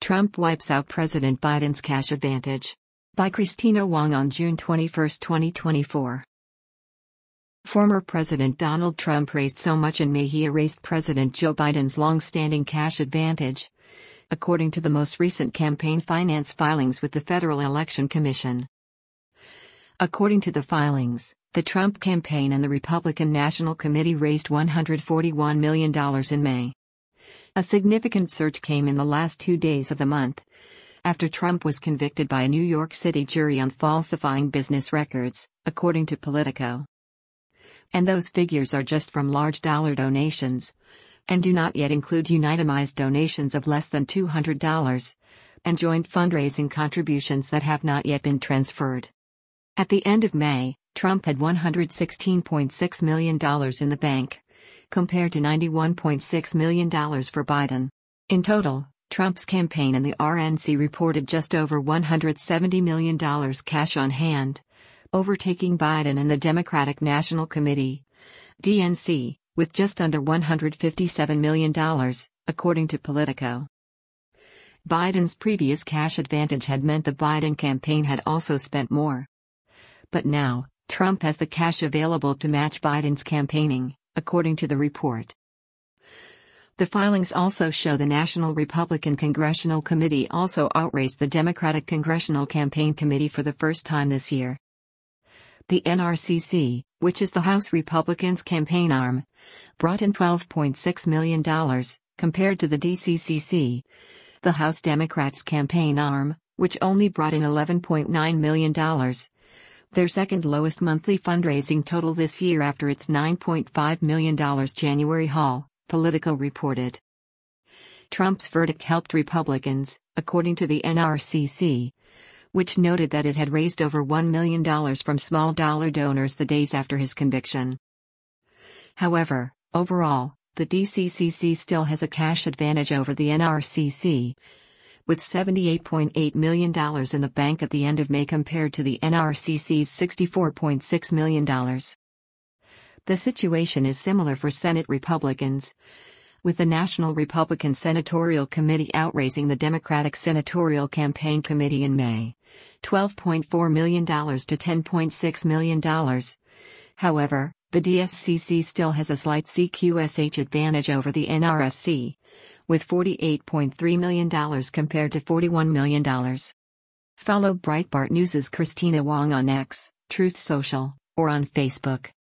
Trump wipes out President Biden's cash advantage. By Christina Wong on June 21, 2024. Former President Donald Trump raised so much in May he erased President Joe Biden's long-standing cash advantage, according to the most recent campaign finance filings with the Federal Election Commission. According to the filings, the Trump campaign and the Republican National Committee raised $141 million in May. A significant surge came in the last 2 days of the month, after Trump was convicted by a New York City jury on falsifying business records, according to Politico. And those figures are just from large dollar donations, and do not yet include unitemized donations of less than $200, and joint fundraising contributions that have not yet been transferred. At the end of May, Trump had $116.6 million in the bank, compared to $91.6 million for Biden. In total, Trump's campaign and the RNC reported just over $170 million cash on hand, overtaking Biden and the Democratic National Committee, DNC, with just under $157 million, according to Politico. Biden's previous cash advantage had meant the Biden campaign had also spent more. But now, Trump has the cash available to match Biden's campaigning, according to the report. The filings also show the National Republican Congressional Committee also outraised the Democratic Congressional Campaign Committee for the first time this year. The NRCC, which is the House Republicans' campaign arm, brought in $12.6 million, compared to the DCCC, the House Democrats' campaign arm, which only brought in $11.9 million, their second lowest monthly fundraising total this year after its $9.5 million January haul, Politico reported. Trump's verdict helped Republicans, according to the NRCC, which noted that it had raised over $1 million from small dollar donors the days after his conviction. However, overall, the DCCC still has a cash advantage over the NRCC, with $78.8 million in the bank at the end of May compared to the NRCC's $64.6 million. The situation is similar for Senate Republicans, with the National Republican Senatorial Committee outraising the Democratic Senatorial Campaign Committee in May, $12.4 million to $10.6 million. However, the DSCC still has a slight CQSH advantage over the NRSC, with $48.3 million compared to $41 million. Follow Breitbart News' Christina Wong on X, Truth Social, or on Facebook.